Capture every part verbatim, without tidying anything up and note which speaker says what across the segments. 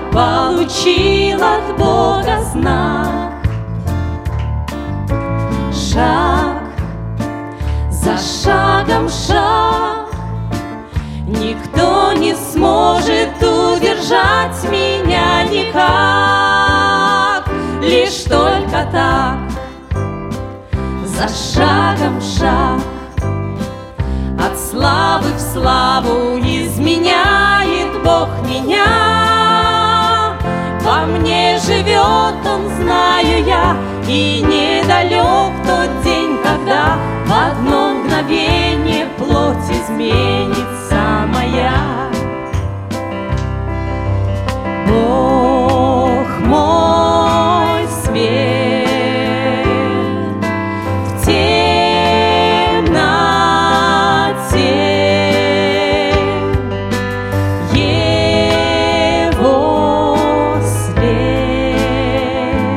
Speaker 1: получил от Бога знак. Шаг за шагом шаг, никто не сможет удержать меня никак. Лишь только так, за шагом шаг, от славы в славу изменяет Бог меня. Во мне живет Он, знаю я, и недалек тот день, когда в одно мгновение плоть изменится моя. Бог мой свет в темноте, Его свет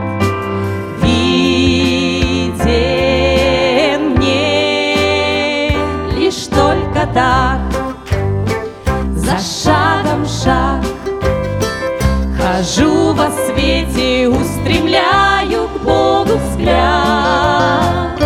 Speaker 1: виден мне. Лишь только так, за шагом шаг, хожу во свете, устремляю к Богу взгляд.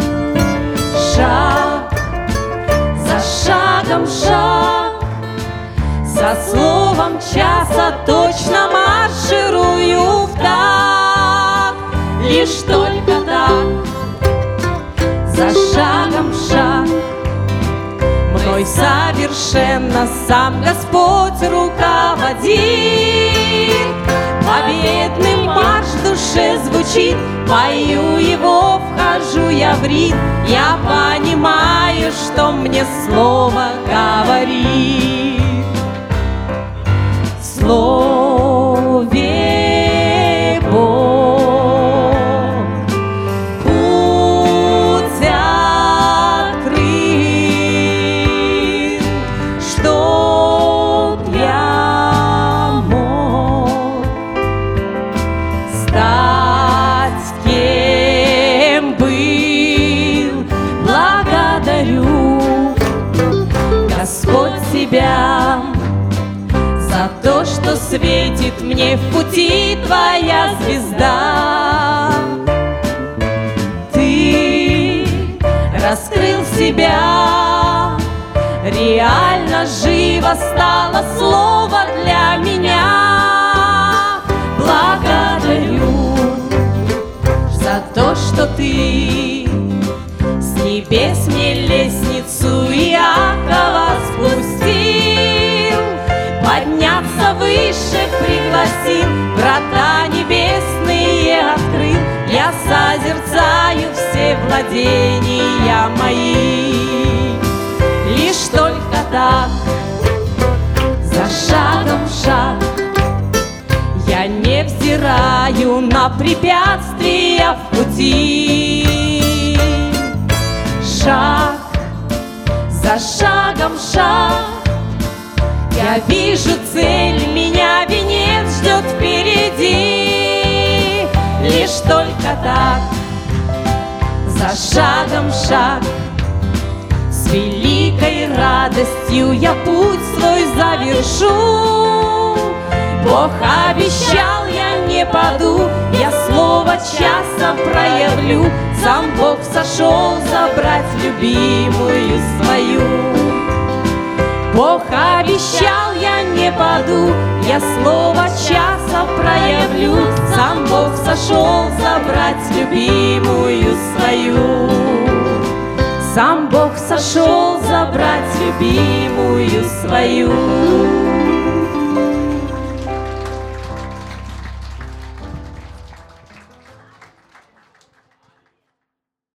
Speaker 1: Шаг за шагом шаг, за словом часа точно марширую в такт. Лишь только так, за шагом шаг, мной совершенно сам Господь руководит. Победный марш в душе звучит, пою его, вхожу я в ритм. Я понимаю, что мне слово говорит. В слове Бог путь открыл, чтоб я мог стать кем был. Благодарю, Господь, Тебя за то, что светит мне в пути Твоя звезда. Ты раскрыл себя, реально живо стало слово для меня. Благодарю за то, что Ты с небес мне лестницу Иакова спустил, подняться выше пригласил, врата небесные открыл. Я созерцаю все владения мои. Лишь только так, за шагом шаг, я не взираю на препятствия в пути. Шаг за шагом шаг, я вижу цель, меня венец ждет впереди. Лишь только так, за шагом шаг, с великой радостью я путь свой завершу. Бог обещал, я не паду, я слово часом проявлю. Сам Бог сошел забрать любимую свою. Бог обещал, я не паду, я слово часа проявлю. Сам Бог сошел забрать любимую свою. Сам Бог сошел забрать любимую свою.